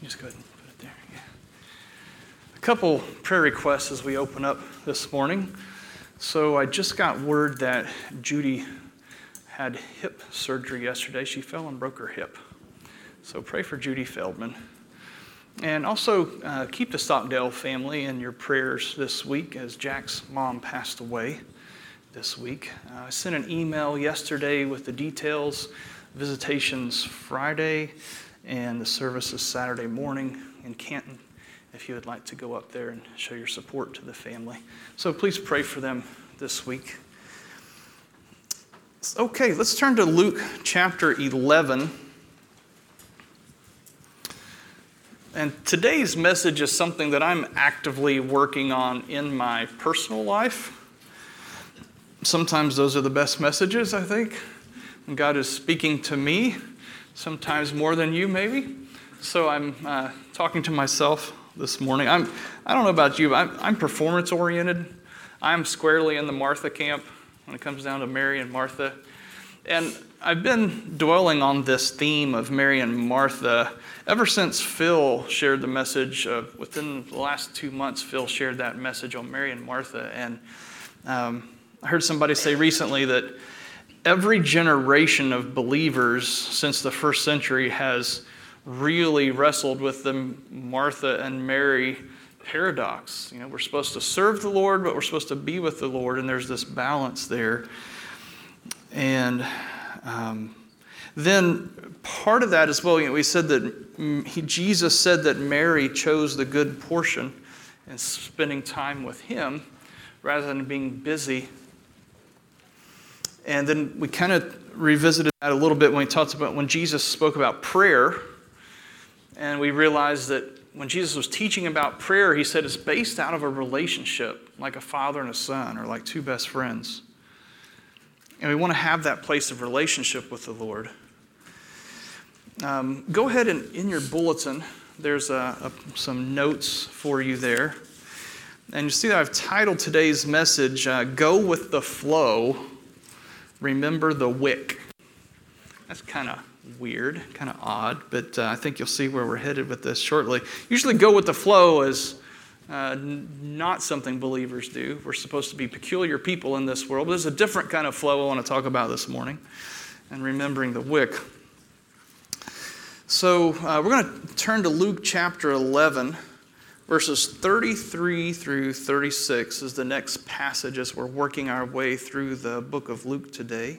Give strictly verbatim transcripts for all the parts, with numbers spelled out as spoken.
Just go ahead and put it there. Yeah. A couple prayer requests as we open up this morning. So I just got word that Judy had hip surgery yesterday. She fell and broke her hip. So pray for Judy Feldman. And also uh, keep the Stockdale family in your prayers this week as Jack's mom passed away this week. Uh, I sent an email yesterday with the details. Visitations Friday and the service is Saturday morning in Canton if you would like to go up there and show your support to the family. So please pray for them this week. Okay, let's turn to Luke chapter eleven. And today's message is something that I'm actively working on in my personal life. Sometimes those are the best messages, I think. And God is speaking to me, sometimes more than you maybe. So I'm uh, talking to myself this morning. I'm, I don't know about you, but I'm, I'm performance-oriented. I'm squarely in the Martha camp when it comes down to Mary and Martha. And I've been dwelling on this theme of Mary and Martha ever since Phil shared the message. Uh, within the last two months, Phil shared that message on Mary and Martha. And um, I heard somebody say recently that every generation of believers since the first century has really wrestled with the Martha and Mary paradox. You know, we're supposed to serve the Lord, but we're supposed to be with the Lord, and there's this balance there. And um, then part of that as well, you know, we said that he, Jesus said that Mary chose the good portion and spending time with him rather than being busy. And then we kind of revisited that a little bit when we talked about when Jesus spoke about prayer. And we realized that when Jesus was teaching about prayer, he said it's based out of a relationship, like a father and a son, or like two best friends. And we want to have that place of relationship with the Lord. Um, go ahead and in your bulletin, there's a, a, some notes for you there. And you see that I've titled today's message, uh, Go with the Flow, Remember the Wick. That's kind of weird, kind of odd, but uh, I think you'll see where we're headed with this shortly. Usually go with the flow is uh, n- not something believers do. We're supposed to be peculiar people in this world. But there's a different kind of flow I want to talk about this morning, and remembering the wick. So uh, we're going to turn to Luke chapter eleven, verses thirty-three through thirty-six is the next passage as we're working our way through the book of Luke today.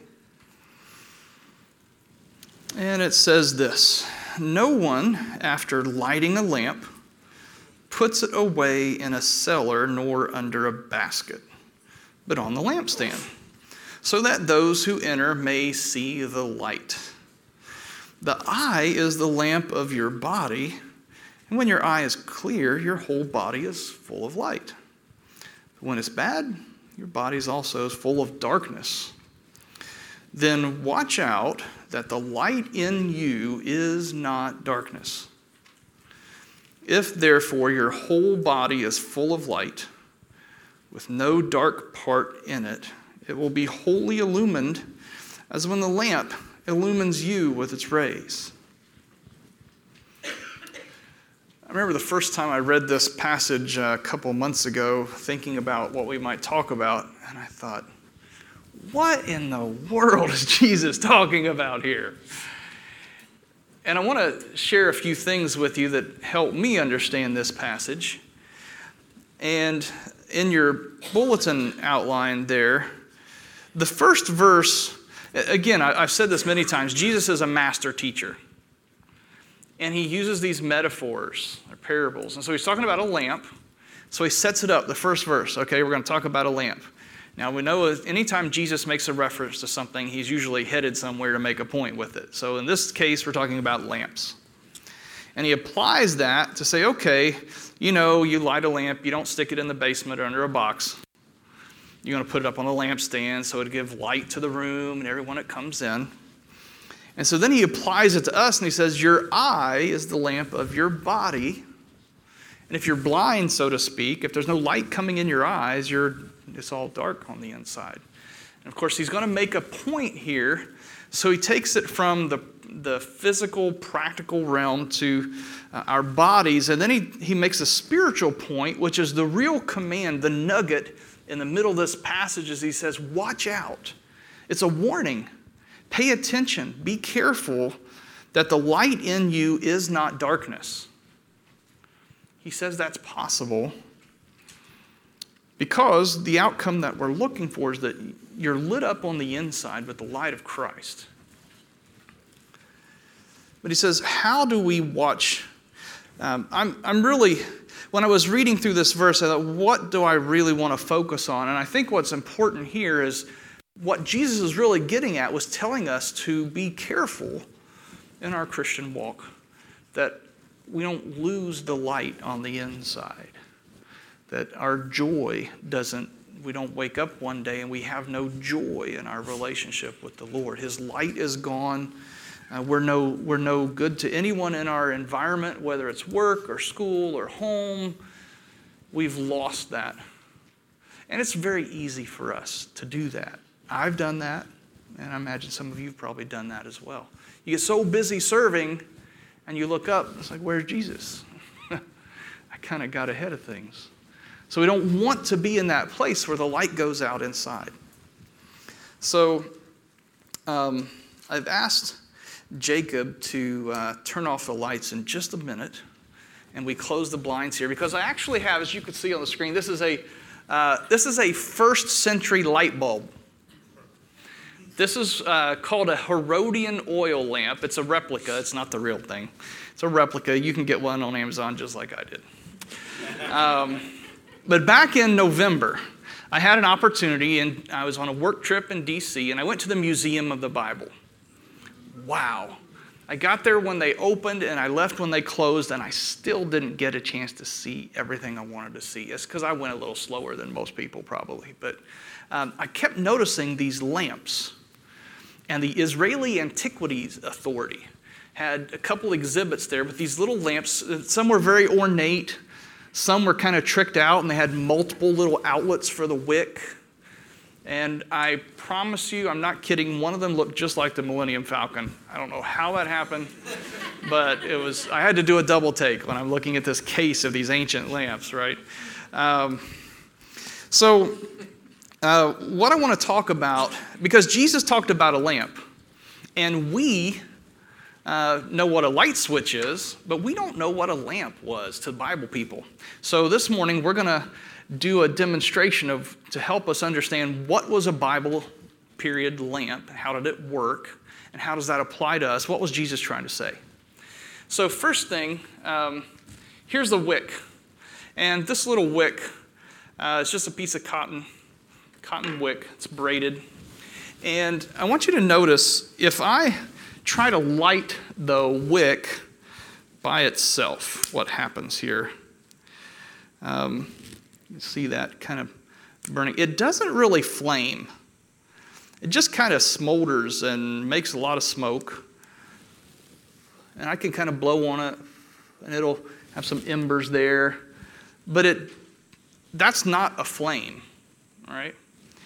And it says this: No one, after lighting a lamp, puts it away in a cellar nor under a basket, but on the lampstand, so that those who enter may see the light. The eye is the lamp of your body, and when your eye is clear, your whole body is full of light. But when it's bad, your body is also full of darkness. Then watch out that the light in you is not darkness. If therefore your whole body is full of light, with no dark part in it, it will be wholly illumined, as when the lamp illumines you with its rays. I remember the first time I read this passage a couple months ago, thinking about what we might talk about, and I thought, what in the world is Jesus talking about here? And I want to share a few things with you that help me understand this passage. And in your bulletin outline there, the first verse, again, I've said this many times, Jesus is a master teacher. And he uses these metaphors, or parables. And so he's talking about a lamp. So he sets it up, the first verse. Okay, we're going to talk about a lamp. Now, we know anytime Jesus makes a reference to something, he's usually headed somewhere to make a point with it. So in this case, we're talking about lamps. And he applies that to say, okay, you know, you light a lamp, you don't stick it in the basement or under a box. You're going to put it up on a lampstand so it'll give light to the room and everyone that comes in. And so then he applies it to us and he says, your eye is the lamp of your body. And if you're blind, so to speak, if there's no light coming in your eyes, you're it's all dark on the inside. And of course, he's going to make a point here. So he takes it from the the physical, practical realm to uh, our bodies. And then he, he makes a spiritual point, which is the real command, the nugget in the middle of this passage is he says, watch out. It's a warning. Pay attention. Be careful that the light in you is not darkness. He says that's possible because the outcome that we're looking for is that you're lit up on the inside with the light of Christ. But he says, how do we watch? Um, I'm, I'm really, when I was reading through this verse, I thought, what do I really want to focus on? And I think what's important here is what Jesus is really getting at was telling us to be careful in our Christian walk, that we don't lose the light on the inside, that our joy doesn't, we don't wake up one day and we have no joy in our relationship with the Lord. His light is gone. Uh, we're no, we're no good to anyone in our environment, whether it's work or school or home. We've lost that. And it's very easy for us to do that. I've done that, and I imagine some of you have probably done that as well. You get so busy serving, and you look up, it's like, where's Jesus? I kind of got ahead of things. So we don't want to be in that place where the light goes out inside. So um, I've asked Jacob to uh, turn off the lights in just a minute, and we close the blinds here because I actually have, as you can see on the screen, this is a uh, this is a first century light bulb. This is uh, called a Herodian oil lamp. It's a replica. It's not the real thing. It's a replica. You can get one on Amazon just like I did. Um, but back in November, I had an opportunity, and I was on a work trip in D C, and I went to the Museum of the Bible. Wow. I got there when they opened, and I left when they closed, and I still didn't get a chance to see everything I wanted to see. It's because I went a little slower than most people probably. But um, I kept noticing these lamps. And the Israeli Antiquities Authority had a couple exhibits there with these little lamps. Some were very ornate. Some were kind of tricked out, and they had multiple little outlets for the wick. And I promise you, I'm not kidding, one of them looked just like the Millennium Falcon. I don't know how that happened, but it was. I had to do a double take when I'm looking at this case of these ancient lamps, right? Um, so... Uh, what I want to talk about, because Jesus talked about a lamp, and we uh, know what a light switch is, but we don't know what a lamp was to Bible people. So this morning we're going to do a demonstration of to help us understand what was a Bible period lamp, how did it work, and how does that apply to us? What was Jesus trying to say? So first thing, um, here's the wick, and this little wick uh, is just a piece of cotton. Cotton wick, it's braided. And I want you to notice, if I try to light the wick by itself, what happens here? Um, you see that kind of burning. It doesn't really flame. It just kind of smolders and makes a lot of smoke. And I can kind of blow on it, and it'll have some embers there. But it that's not a flame, all right?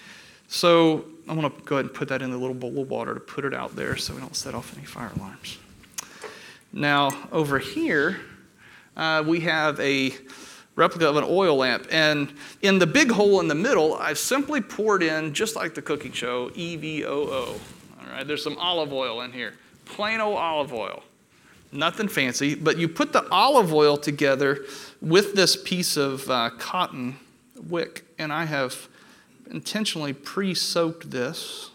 So I'm going to go ahead and put that in the little bowl of water to put it out there so we don't set off any fire alarms. Now, over here, uh, we have a replica of an oil lamp. And in the big hole in the middle, I've simply poured in, just like the cooking show, E V O O. All right, there's some olive oil in here. Plain old olive oil. Nothing fancy. But you put the olive oil together with this piece of uh, cotton wick. And I have intentionally pre-soaked this.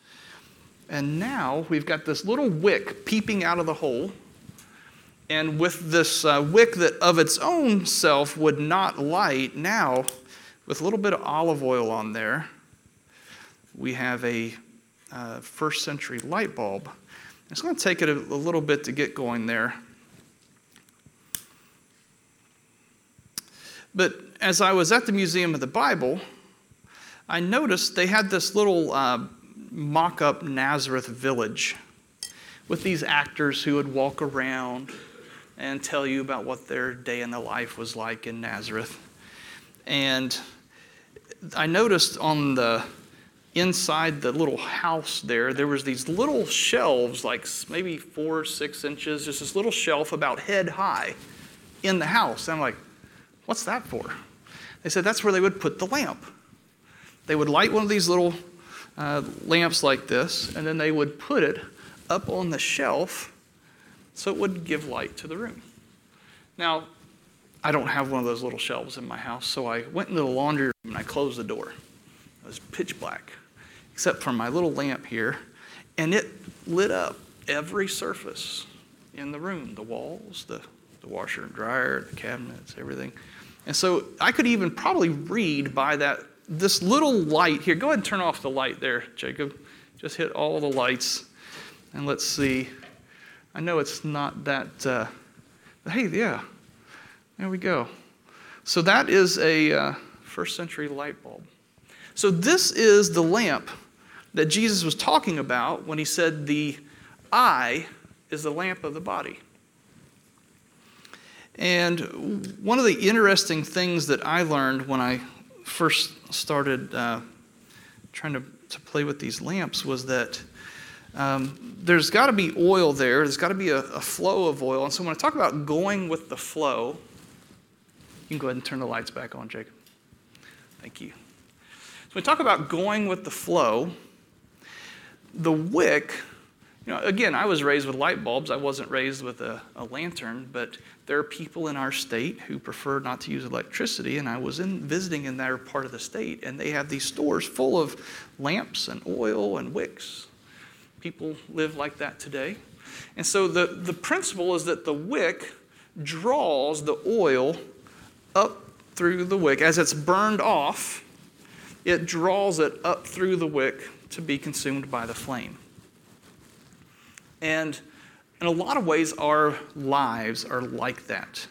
And now we've got this little wick peeping out of the hole. And with this uh, wick that of its own self would not light, now with a little bit of olive oil on there, we have a uh, first century light bulb. It's going to take it a, a little bit to get going there. But as I was at the Museum of the Bible, I noticed they had this little uh, mock-up Nazareth village with these actors who would walk around and tell you about what their day in the life was like in Nazareth. And I noticed on the inside the little house there, there was these little shelves, like maybe four or six inches, just this little shelf about head high in the house. And I'm like, what's that for? They said that's where they would put the lamp. They would light one of these little uh, lamps like this, and then they would put it up on the shelf so it would give light to the room. Now, I don't have one of those little shelves in my house, so I went into the laundry room and I closed the door. It was pitch black, except for my little lamp here, and it lit up every surface in the room, the walls, the, the washer and dryer, the cabinets, everything. And so I could even probably read by that, this little light here. Go ahead and turn off the light there, Jacob. Just hit all the lights, and let's see. I know it's not that, uh, hey, yeah, there we go. So that is a uh, first century light bulb. So this is the lamp that Jesus was talking about when he said the eye is the lamp of the body. And one of the interesting things that I learned when I first started uh, trying to, to play with these lamps was that um, there's got to be oil there. There's got to be a, a flow of oil. And so when I talk about going with the flow, you can go ahead and turn the lights back on, Jacob. Thank you. So when we talk about going with the flow, the wick, you know, again, I was raised with light bulbs. I wasn't raised with a, a lantern, but there are people in our state who prefer not to use electricity, and I was in visiting in their part of the state, and they have these stores full of lamps and oil and wicks. People live like that today. And so the, the principle is that the wick draws the oil up through the wick. As it's burned off, it draws it up through the wick to be consumed by the flame. And in a lot of ways, our lives are like that.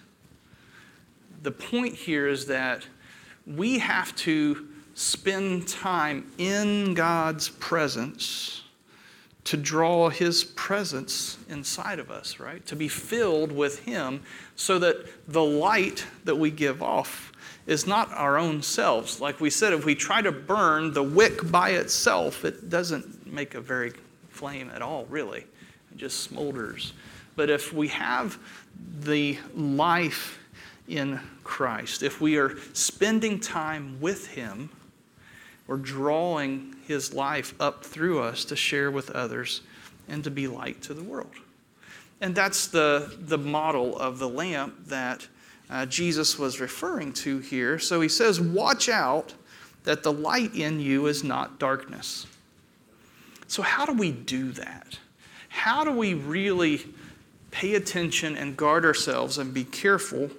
The point here is that we have to spend time in God's presence to draw His presence inside of us, right? To be filled with Him so that the light that we give off is not our own selves. Like we said, if we try to burn the wick by itself, it doesn't make a very flame at all, really. It just smolders. But if we have the life in Christ, if we are spending time with Him, we're drawing His life up through us to share with others and to be light to the world. And that's the, the model of the lamp that uh, Jesus was referring to here. So he says, watch out that the light in you is not darkness. So how do we do that? How do we really pay attention and guard ourselves and be careful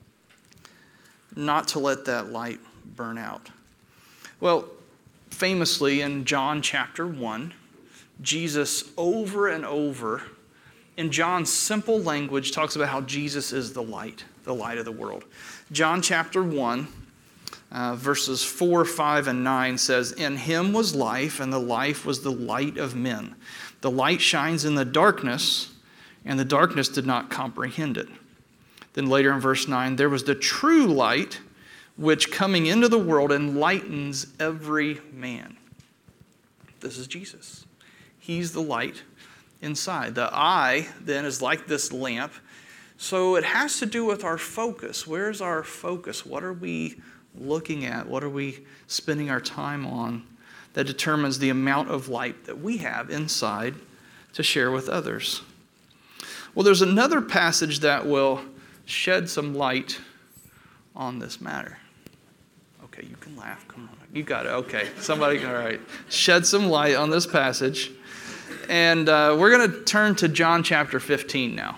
not to let that light burn out? Well, famously in John chapter one, Jesus over and over, in John's simple language, talks about how Jesus is the light, the light of the world. John chapter one, uh, verses four, five, and nine says, in Him was life, and the life was the light of men. The light shines in the darkness, and the darkness did not comprehend it. Then later in verse nine, there was the true light, which coming into the world enlightens every man. This is Jesus. He's the light inside. The eye, then, is like this lamp. So it has to do with our focus. Where's our focus? What are we looking at? What are we spending our time on? That determines the amount of light that we have inside to share with others. Well, there's another passage that will shed some light on this matter. Okay, you can laugh. Come on. You got it. Okay. Somebody, all right. Shed some light on this passage. And uh, we're going to turn to John chapter fifteen now.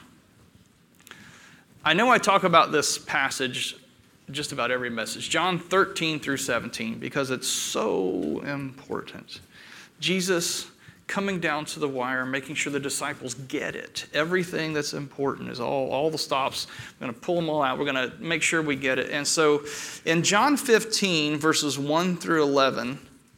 I know I talk about this passage just about every message. John thirteen through seventeen, because it's so important. Jesus coming down to the wire, making sure the disciples get it. Everything that's important is all, all the stops. We're going to pull them all out. We're going to make sure we get it. And so in John fifteen, verses one through eleven,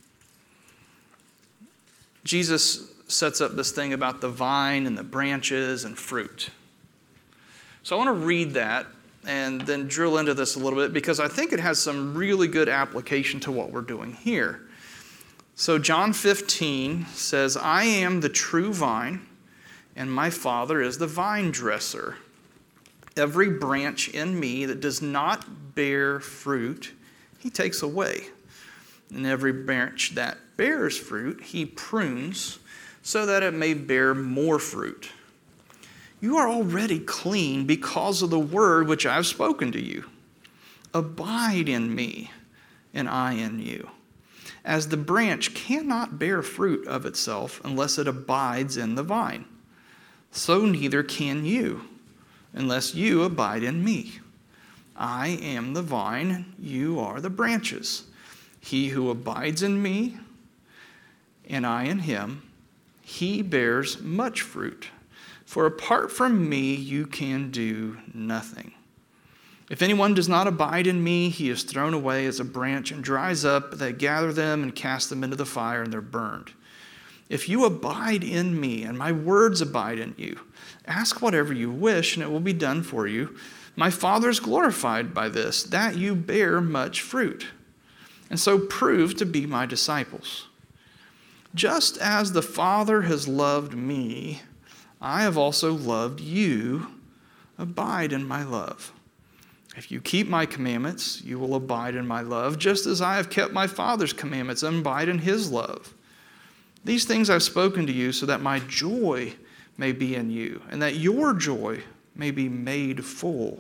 Jesus sets up this thing about the vine and the branches and fruit. So I want to read that and then drill into this a little bit because I think it has some really good application to what we're doing here. So John fifteen says, I am the true vine, and my Father is the vine dresser. Every branch in me that does not bear fruit, he takes away. And every branch that bears fruit, he prunes so that it may bear more fruit. You are already clean because of the word which I have spoken to you. Abide in me, and I in you. As the branch cannot bear fruit of itself unless it abides in the vine, so neither can you unless you abide in me. I am the vine, you are the branches. He who abides in me, and I in him, he bears much fruit. For apart from me, you can do nothing. If anyone does not abide in me, he is thrown away as a branch and dries up. They gather them and cast them into the fire, and they're burned. If you abide in me, and my words abide in you, ask whatever you wish, and it will be done for you. My Father is glorified by this, that you bear much fruit, and so prove to be my disciples. Just as the Father has loved me, I have also loved you. Abide in my love. If you keep my commandments, you will abide in my love, just as I have kept my Father's commandments and abide in his love. These things I've spoken to you so that my joy may be in you, and that your joy may be made full.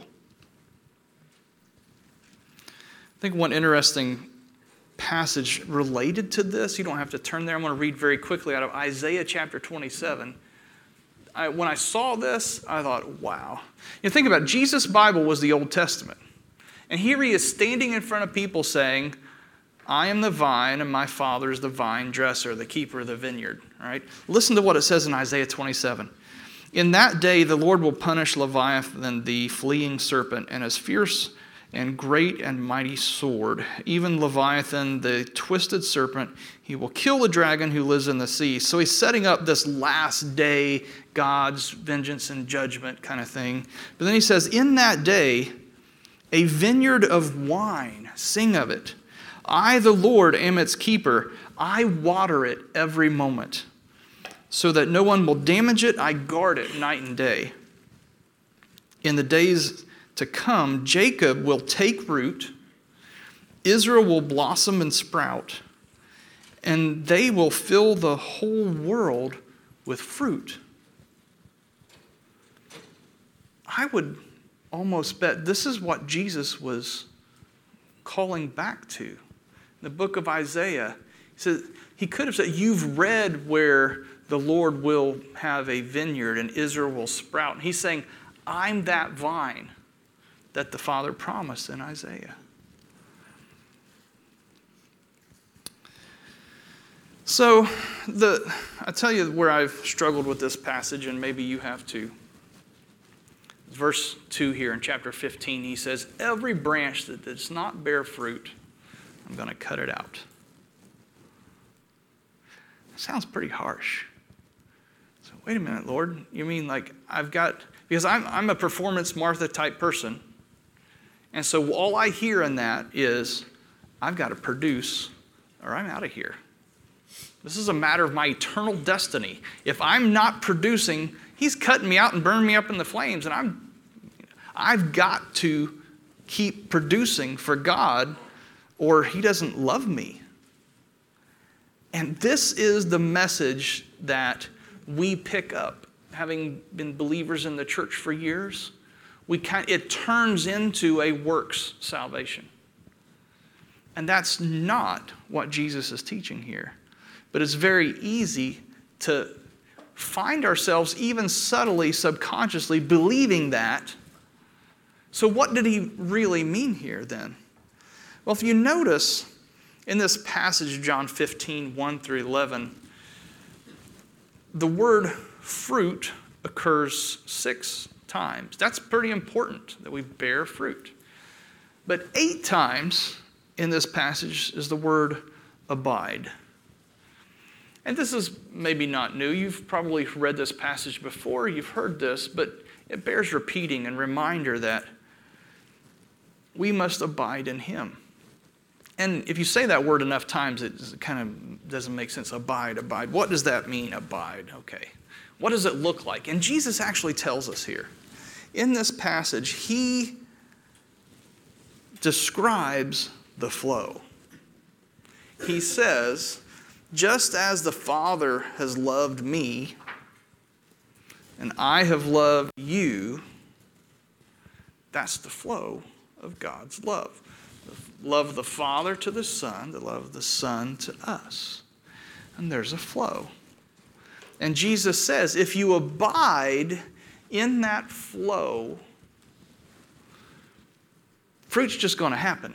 I think one interesting passage related to this, you don't have to turn there, I'm going to read very quickly out of Isaiah chapter twenty-seven. I, when I saw this, I thought, wow. You know, think about it. Jesus' Bible was the Old Testament. And here he is standing in front of people saying, I am the vine, and my Father is the vine dresser, the keeper of the vineyard. All right? Listen to what it says in Isaiah twenty-seven. In that day, the Lord will punish Leviathan, the fleeing serpent, and his fierce and great and mighty sword, even Leviathan, the twisted serpent. He will kill the dragon who lives in the sea. So he's setting up this last day, God's vengeance and judgment kind of thing. But then he says, in that day, a vineyard of wine, sing of it. I, the Lord, am its keeper. I water it every moment, so that no one will damage it. I guard it night and day. In the days to come, Jacob will take root, Israel will blossom and sprout, and they will fill the whole world with fruit. I would almost bet this is what Jesus was calling back to. In the book of Isaiah, he said, he could have said, you've read where the Lord will have a vineyard and Israel will sprout. And he's saying, I'm that vine that the Father promised in Isaiah. So, the I tell you where I've struggled with this passage, and maybe you have too. Verse two here in chapter fifteen, he says, every branch that does not bear fruit, I'm going to cut it out. That sounds pretty harsh. So, wait a minute, Lord. You mean like I've got, because I'm, I'm a performance Martha type person. And so all I hear in that is, I've got to produce or I'm out of here. This is a matter of my eternal destiny. If I'm not producing, he's cutting me out and burning me up in the flames. And I'm, I've got to keep producing for God or he doesn't love me. And this is the message that we pick up, having been believers in the church for years. We kind, it turns into a works salvation. And that's not what Jesus is teaching here. But it's very easy to find ourselves even subtly, subconsciously believing that. So what did he really mean here then? Well, if you notice in this passage, John fifteen, one through eleven, the word fruit occurs six times. That's pretty important that we bear fruit. But eight times in this passage is the word abide. And this is maybe not new. You've probably read this passage before. You've heard this, but it bears repeating and reminder that we must abide in him. And if you say that word enough times, it kind of doesn't make sense. Abide, abide. What does that mean, abide? Okay. What does it look like? And Jesus actually tells us here. In this passage, he describes the flow. He says, just as the Father has loved me, and I have loved you, that's the flow of God's love. The love of the Father to the Son, the love of the Son to us. And there's a flow. And Jesus says, if you abide in that flow, fruit's just going to happen.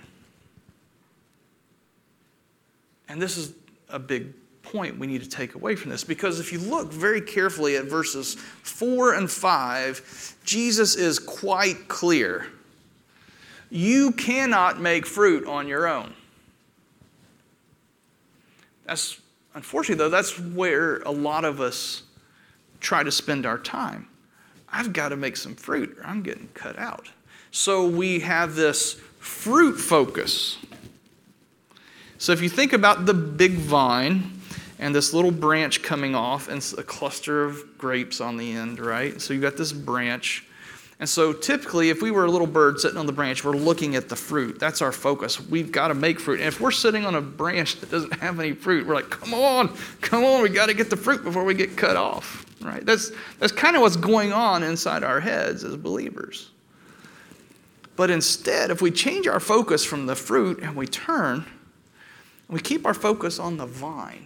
And this is a big point we need to take away from this, because if you look very carefully at verses four and five, Jesus is quite clear. You cannot make fruit on your own. That's Unfortunately, though, that's where a lot of us try to spend our time. I've got to make some fruit or I'm getting cut out. So we have this fruit focus. So if you think about the big vine and this little branch coming off and a cluster of grapes on the end, right? So you've got this branch. And so typically, if we were a little bird sitting on the branch, we're looking at the fruit. That's our focus. We've got to make fruit. And if we're sitting on a branch that doesn't have any fruit, we're like, come on, come on, we got to get the fruit before we get cut off, right? That's, that's kind of what's going on inside our heads as believers. But instead, if we change our focus from the fruit and we turn, we keep our focus on the vine,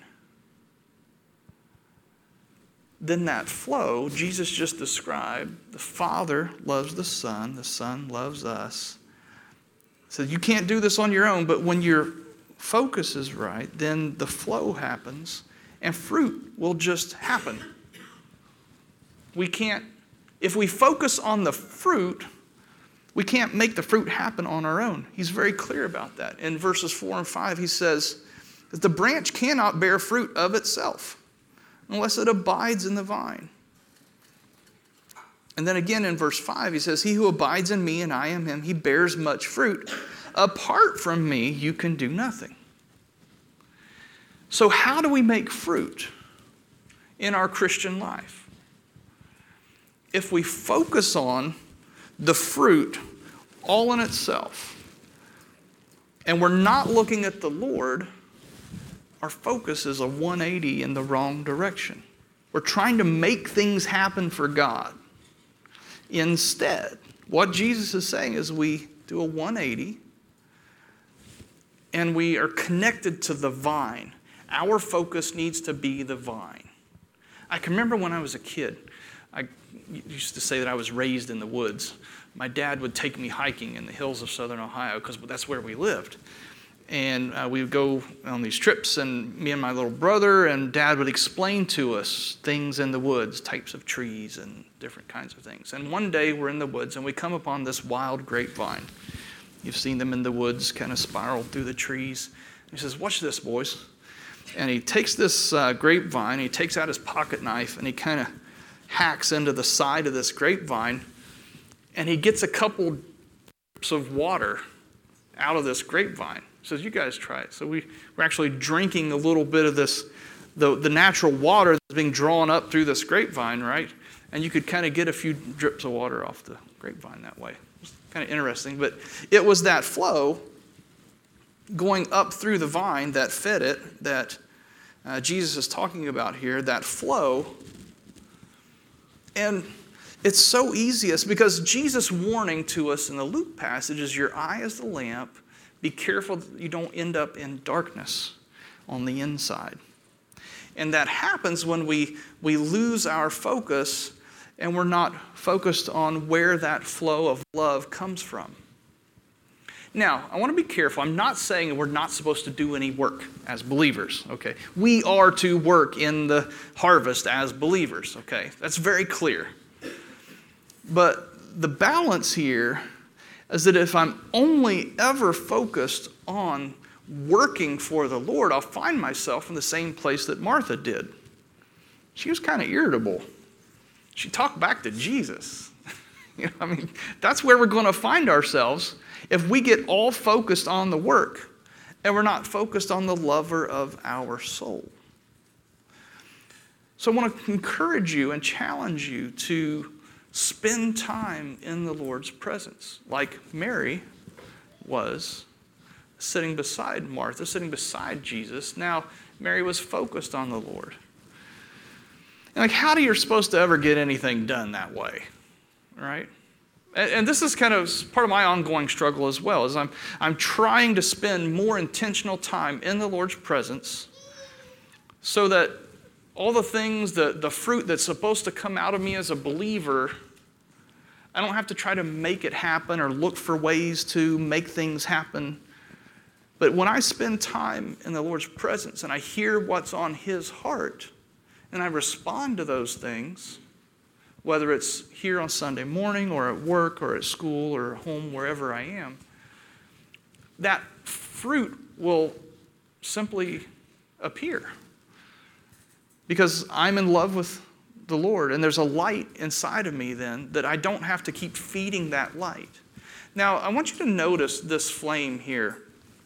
then that flow Jesus just described, the Father loves the Son, the Son loves us. So you can't do this on your own, but when your focus is right, then the flow happens and fruit will just happen. We can't, if we focus on the fruit, we can't make the fruit happen on our own. He's very clear about that. In verses four and five, he says that the branch cannot bear fruit of itself unless it abides in the vine. And then again in verse five, he says, he who abides in me and I in him, he bears much fruit. Apart from me, you can do nothing. So how do we make fruit in our Christian life? If we focus on the fruit all in itself, and we're not looking at the Lord, our focus is a one eighty in the wrong direction. We're trying to make things happen for God. Instead, what Jesus is saying is we do a one eighty and we are connected to the vine. Our focus needs to be the vine. I can remember when I was a kid, I used to say that I was raised in the woods. My dad would take me hiking in the hills of southern Ohio because that's where we lived. And uh, we would go on these trips, and me and my little brother and Dad would explain to us things in the woods, types of trees and different kinds of things. And one day we're in the woods, and we come upon this wild grapevine. You've seen them in the woods, kind of spiral through the trees. He says, watch this, boys. And he takes this uh, grapevine, and he takes out his pocket knife, and he kind of hacks into the side of this grapevine, and he gets a couple drips of water out of this grapevine. Says, you guys try it. So we, we're actually drinking a little bit of this, the, the natural water that's being drawn up through this grapevine, right? And you could kind of get a few drips of water off the grapevine that way. It's kind of interesting. But it was that flow going up through the vine that fed it that uh, Jesus is talking about here, that flow. And it's so easiest because Jesus' warning to us in the Luke passage is your eye is the lamp. Be careful that you don't end up in darkness on the inside. And that happens when we, we lose our focus and we're not focused on where that flow of love comes from. Now, I want to be careful. I'm not saying we're not supposed to do any work as believers, okay? We are to work in the harvest as believers, okay? That's very clear. But the balance here is that if I'm only ever focused on working for the Lord, I'll find myself in the same place that Martha did. She was kind of irritable. She talked back to Jesus. You know, I mean, that's where we're going to find ourselves if we get all focused on the work and we're not focused on the lover of our soul. So I want to encourage you and challenge you to spend time in the Lord's presence, like Mary was sitting beside Martha, sitting beside Jesus. Now, Mary was focused on the Lord. And like, how do you supposed to ever get anything done that way, right? And, and this is kind of part of my ongoing struggle as well, is I'm, I'm trying to spend more intentional time in the Lord's presence so that all the things, the, the fruit that's supposed to come out of me as a believer, I don't have to try to make it happen or look for ways to make things happen. But when I spend time in the Lord's presence and I hear what's on His heart and I respond to those things, whether it's here on Sunday morning or at work or at school or at home, wherever I am, that fruit will simply appear. Because I'm in love with the Lord, and there's a light inside of me then that I don't have to keep feeding that light. Now, I want you to notice this flame here.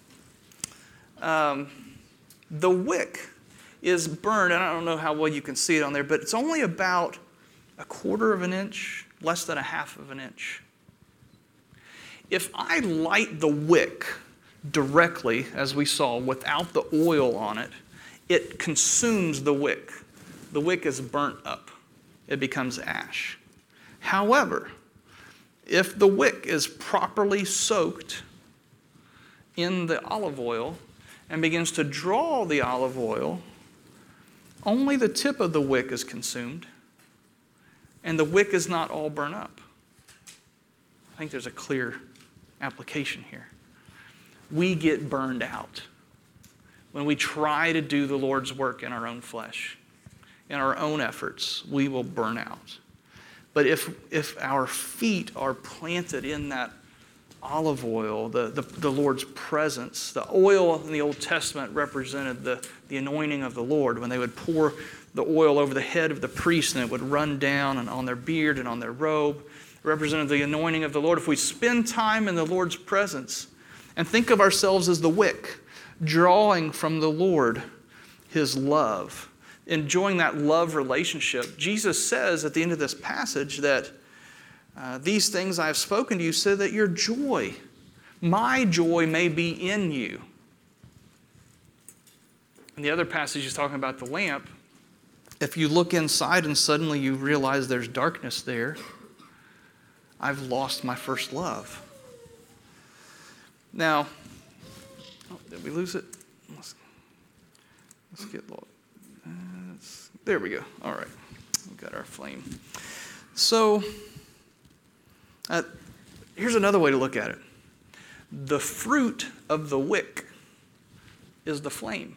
Um, the wick is burned, and I don't know how well you can see it on there, but it's only about a quarter of an inch, less than a half of an inch. If I light the wick directly, as we saw, without the oil on it, it consumes the wick. The wick is burnt up. It becomes ash. However, if the wick is properly soaked in the olive oil and begins to draw the olive oil, only the tip of the wick is consumed, and the wick is not all burnt up. I think there's a clear application here. We get burned out when we try to do the Lord's work in our own flesh. In our own efforts, we will burn out. But if, if our feet are planted in that olive oil, the, the, the Lord's presence, the oil in the Old Testament represented the, the anointing of the Lord. When they would pour the oil over the head of the priest and it would run down and on their beard and on their robe, it represented the anointing of the Lord. If we spend time in the Lord's presence and think of ourselves as the wick, drawing from the Lord His love, enjoying that love relationship. Jesus says at the end of this passage that uh, these things I have spoken to you so that your joy, my joy, may be in you. And the other passage is talking about the lamp. If you look inside and suddenly you realize there's darkness there, I've lost my first love. Now, oh, did we lose it? Let's, let's get low. Uh, there we go. All right. We've got our flame. So, uh, here's another way to look at it. The fruit of the wick is the flame.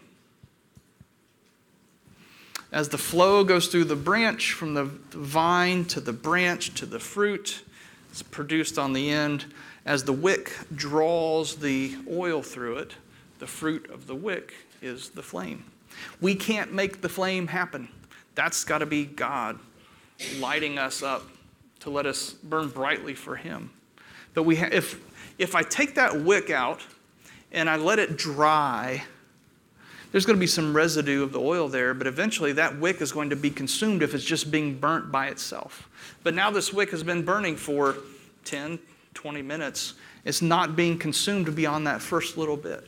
As the flow goes through the branch, from the vine to the branch to the fruit, it's produced on the end. As the wick draws the oil through it, the fruit of the wick is the flame. We can't make the flame happen. That's got to be God lighting us up to let us burn brightly for Him. But we ha- if, if I take that wick out and I let it dry, there's going to be some residue of the oil there, but eventually that wick is going to be consumed if it's just being burnt by itself. But now this wick has been burning for ten, twenty minutes. It's not being consumed beyond that first little bit.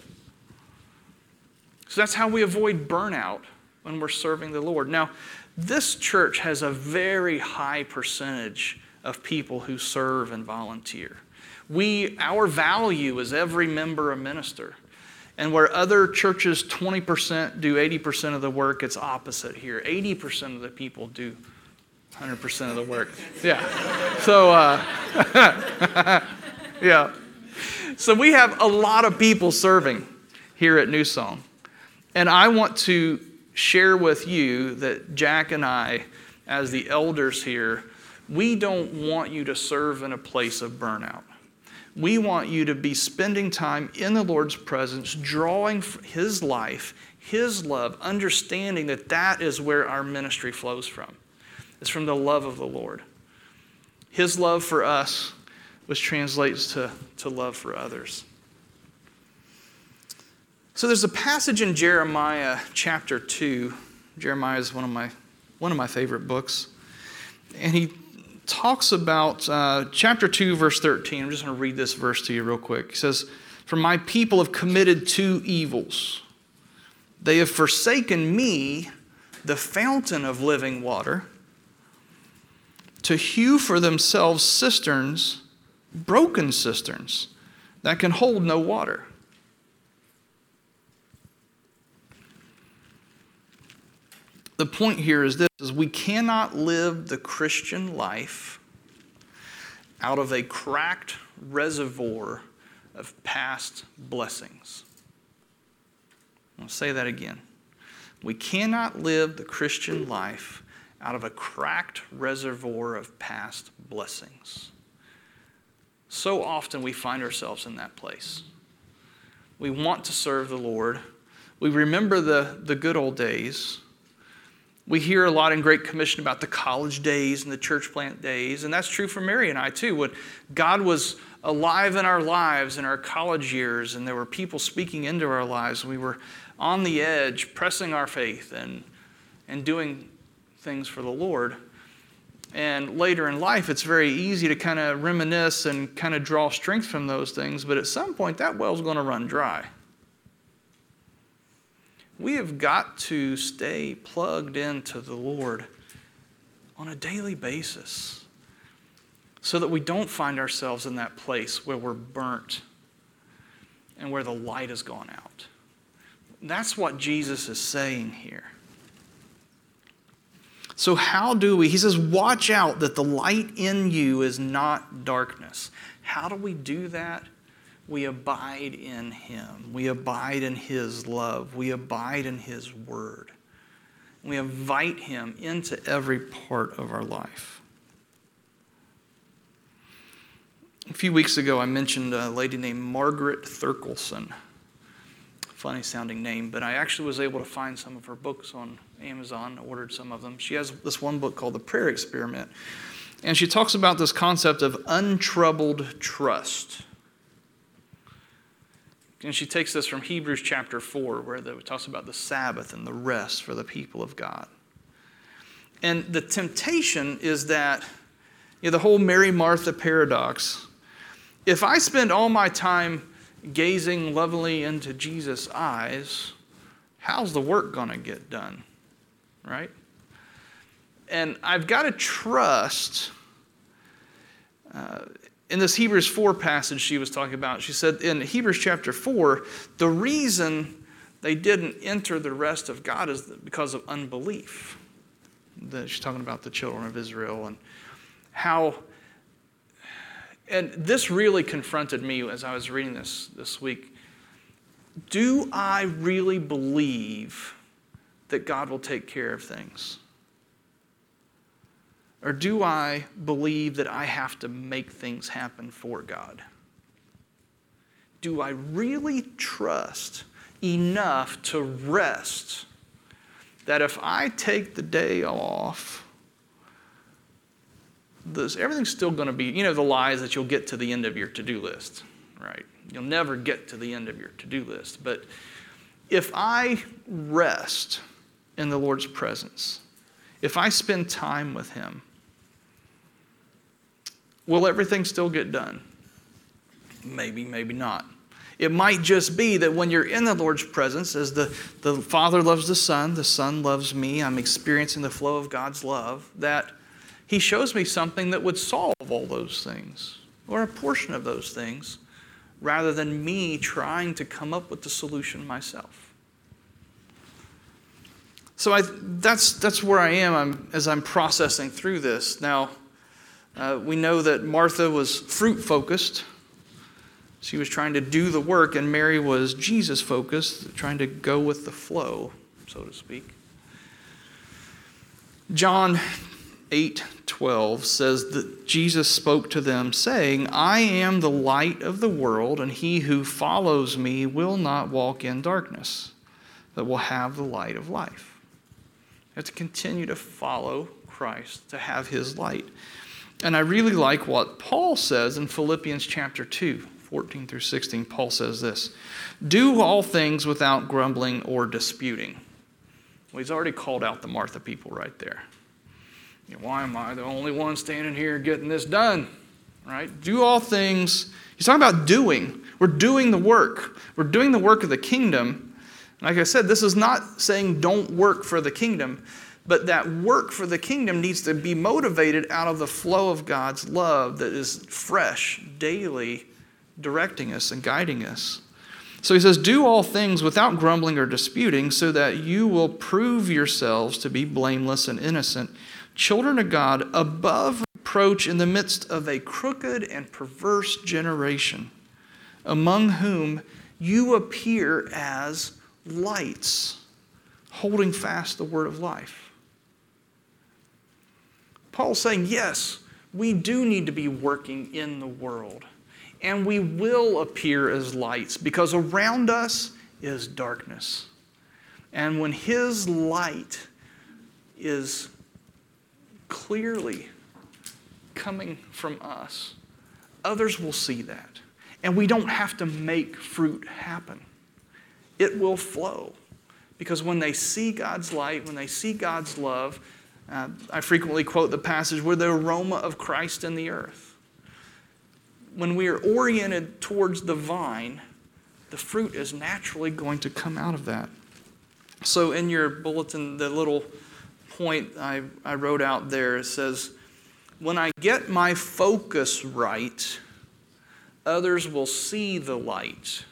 So that's how we avoid burnout when we're serving the Lord. Now, this church has a very high percentage of people who serve and volunteer. We, our value is every member a minister. And where other churches twenty percent do eighty percent of the work, it's opposite here. eighty percent of the people do one hundred percent of the work. Yeah. So, uh, yeah. So we have a lot of people serving here at New Song. And I want to share with you that Jack and I, as the elders here, we don't want you to serve in a place of burnout. We want you to be spending time in the Lord's presence, drawing His life, His love, understanding that that is where our ministry flows from. It's from the love of the Lord. His love for us, which translates to, to love for others. So there's a passage in Jeremiah chapter two. Jeremiah is one of my one of my favorite books. And he talks about uh, chapter two, verse thirteen. I'm just going to read this verse to you real quick. He says, "For my people have committed two evils. They have forsaken me, the fountain of living water, to hew for themselves cisterns, broken cisterns, that can hold no water." The point here is this, is we cannot live the Christian life out of a cracked reservoir of past blessings. I'll say that again. We cannot live the Christian life out of a cracked reservoir of past blessings. So often we find ourselves in that place. We want to serve the Lord. We remember the, the good old days. We hear a lot in Great Commission about the college days and the church plant days, and that's true for Mary and I too. When God was alive in our lives in our college years, and there were people speaking into our lives, we were on the edge, pressing our faith and, and doing things for the Lord. And later in life, it's very easy to kind of reminisce and kind of draw strength from those things, but at some point, that well's going to run dry. We have got to stay plugged into the Lord on a daily basis so that we don't find ourselves in that place where we're burnt and where the light has gone out. That's what Jesus is saying here. So how do we, he says, watch out that the light in you is not darkness. How do we do that? We abide in him. We abide in his love. We abide in his word. We invite him into every part of our life. A few weeks ago, I mentioned a lady named Margaret Thurkelson. Funny sounding name, but I actually was able to find some of her books on Amazon, ordered some of them. She has this one book called The Prayer Experiment, and she talks about this concept of untroubled trust. And she takes this from Hebrews chapter four, where it talks about the Sabbath and the rest for the people of God. And the temptation is that, you know, the whole Mary Martha paradox. If I spend all my time gazing lovingly into Jesus' eyes, how's the work going to get done? Right? And I've got to trust. Uh, in this Hebrews four passage she was talking about, she said in Hebrews chapter four, the reason they didn't enter the rest of God is because of unbelief. The, she's talking about the children of Israel and how. And this really confronted me as I was reading this this week. Do I really believe that God will take care of things? Or do I believe that I have to make things happen for God? Do I really trust enough to rest that if I take the day off, this, everything's still going to be, you know, the lies that you'll get to the end of your to-do list, right? You'll never get to the end of your to-do list. But if I rest in the Lord's presence, if I spend time with him, will everything still get done? Maybe, maybe not. It might just be that when you're in the Lord's presence, as the, the Father loves the Son, the Son loves me, I'm experiencing the flow of God's love, that he shows me something that would solve all those things, or a portion of those things, rather than me trying to come up with the solution myself. So I, that's, that's where I am I'm, as I'm processing through this. Now, uh, we know that Martha was fruit-focused. She was trying to do the work, and Mary was Jesus-focused, trying to go with the flow, so to speak. John eight twelve says that Jesus spoke to them, saying, I am the light of the world, and he who follows me will not walk in darkness, but will have the light of life. You have to continue to follow Christ, to have his light. And I really like what Paul says in Philippians chapter two, fourteen through sixteen, Paul says this, "Do all things without grumbling or disputing." Well, he's already called out the Martha people right there. You know, why am I the only one standing here getting this done? Right? Do all things. He's talking about doing. We're doing the work. We're doing the work of the kingdom. Like I said, this is not saying don't work for the kingdom, but that work for the kingdom needs to be motivated out of the flow of God's love that is fresh, daily, directing us and guiding us. So he says, do all things without grumbling or disputing, so that you will prove yourselves to be blameless and innocent, children of God, above reproach in the midst of a crooked and perverse generation, among whom you appear as lights, holding fast the word of life. Paul's saying, yes, we do need to be working in the world. And we will appear as lights because around us is darkness. And when his light is clearly coming from us, others will see that. And we don't have to make fruit happen. It will flow. Because when they see God's light, when they see God's love, uh, I frequently quote the passage, we're the aroma of Christ in the earth. When we are oriented towards the vine, the fruit is naturally going to come out of that. So in your bulletin, the little point I, I wrote out there, it says, when I get my focus right, others will see the light.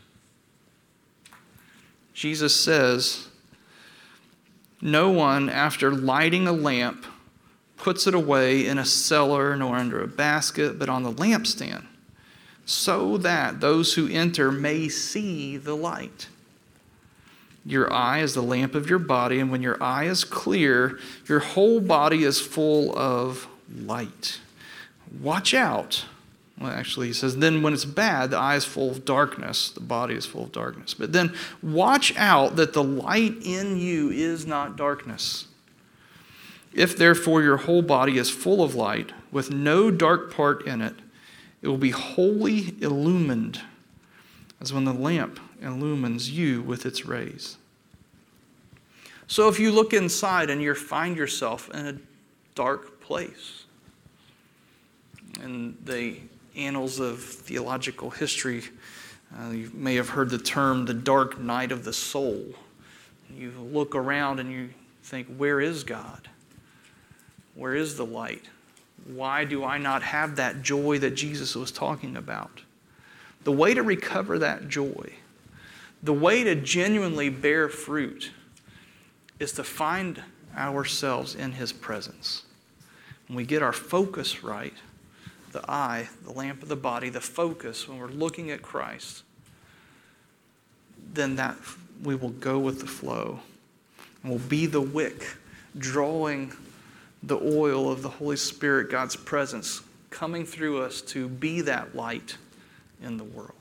Jesus says, no one, after lighting a lamp, puts it away in a cellar nor under a basket, but on the lampstand, so that those who enter may see the light. Your eye is the lamp of your body, and when your eye is clear, your whole body is full of light. Watch out. Well, actually, he says, then when it's bad, the eye is full of darkness, the body is full of darkness. But then watch out that the light in you is not darkness. If therefore your whole body is full of light, with no dark part in it, it will be wholly illumined, as when the lamp illumines you with its rays. So if you look inside and you find yourself in a dark place, in the annals of theological history, uh, you may have heard the term the dark night of the soul. You look around and you think, where is God? Where is the light? Why do I not have that joy that Jesus was talking about? The way to recover that joy, the way to genuinely bear fruit, is to find ourselves in his presence. When we get our focus right, the eye, the lamp of the body, the focus, when we're looking at Christ, then that we will go with the flow. And we'll be the wick, drawing the oil of the Holy Spirit, God's presence, coming through us to be that light in the world.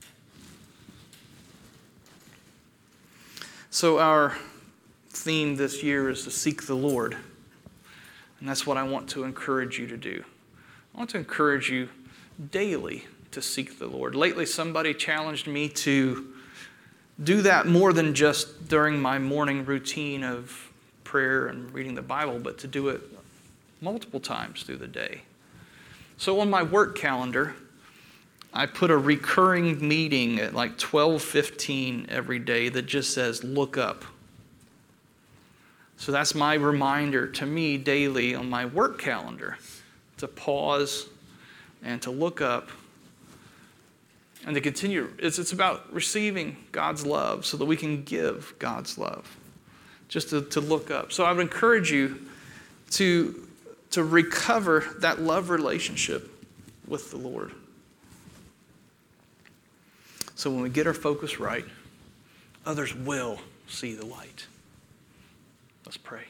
So our theme this year is to seek the Lord. And that's what I want to encourage you to do. I want to encourage you daily to seek the Lord. Lately, somebody challenged me to do that more than just during my morning routine of prayer and reading the Bible, but to do it multiple times through the day. So on my work calendar, I put a recurring meeting at like twelve fifteen every day that just says, look up. So that's my reminder to me daily on my work calendar to pause and to look up and to continue. It's, it's about receiving God's love so that we can give God's love. Just to, to look up. So I would encourage you to, to recover that love relationship with the Lord. So when we get our focus right, others will see the light. Let's pray.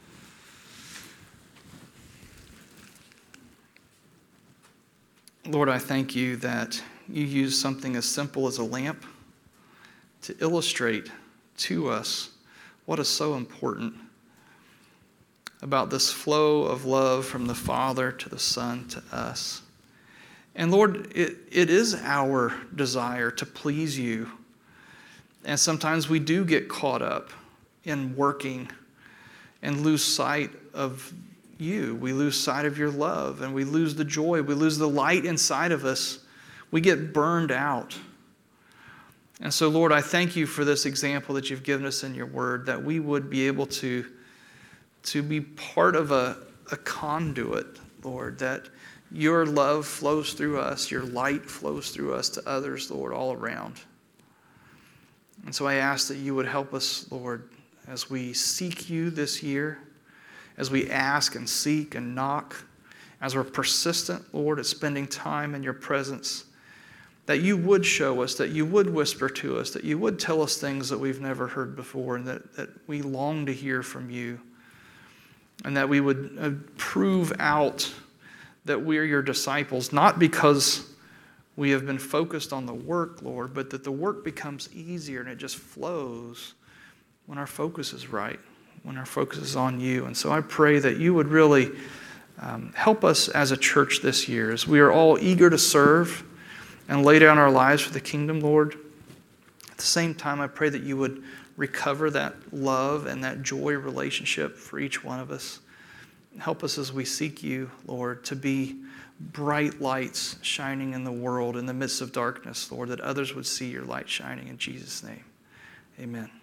Lord, I thank you that you use something as simple as a lamp to illustrate to us what is so important about this flow of love from the Father to the Son to us. And Lord, it, it is our desire to please you. And sometimes we do get caught up in working and lose sight of you. We lose sight of your love, and we lose the joy. We lose the light inside of us. We get burned out. And so, Lord, I thank you for this example that you've given us in your word, that we would be able to, to be part of a, a conduit, Lord, that your love flows through us, your light flows through us to others, Lord, all around. And so I ask that you would help us, Lord, as we seek you this year, as we ask and seek and knock, as we're persistent, Lord, at spending time in your presence, that you would show us, that you would whisper to us, that you would tell us things that we've never heard before, and that, that we long to hear from you, and that we would uh, prove out that we're your disciples, not because we have been focused on the work, Lord, but that the work becomes easier and it just flows when our focus is right, when our focus is on you. And so I pray that you would really um, help us as a church this year, as we are all eager to serve and lay down our lives for the kingdom, Lord. At the same time, I pray that you would recover that love and that joy relationship for each one of us. Help us as we seek you, Lord, to be bright lights shining in the world in the midst of darkness, Lord, that others would see your light shining. In Jesus' name, amen.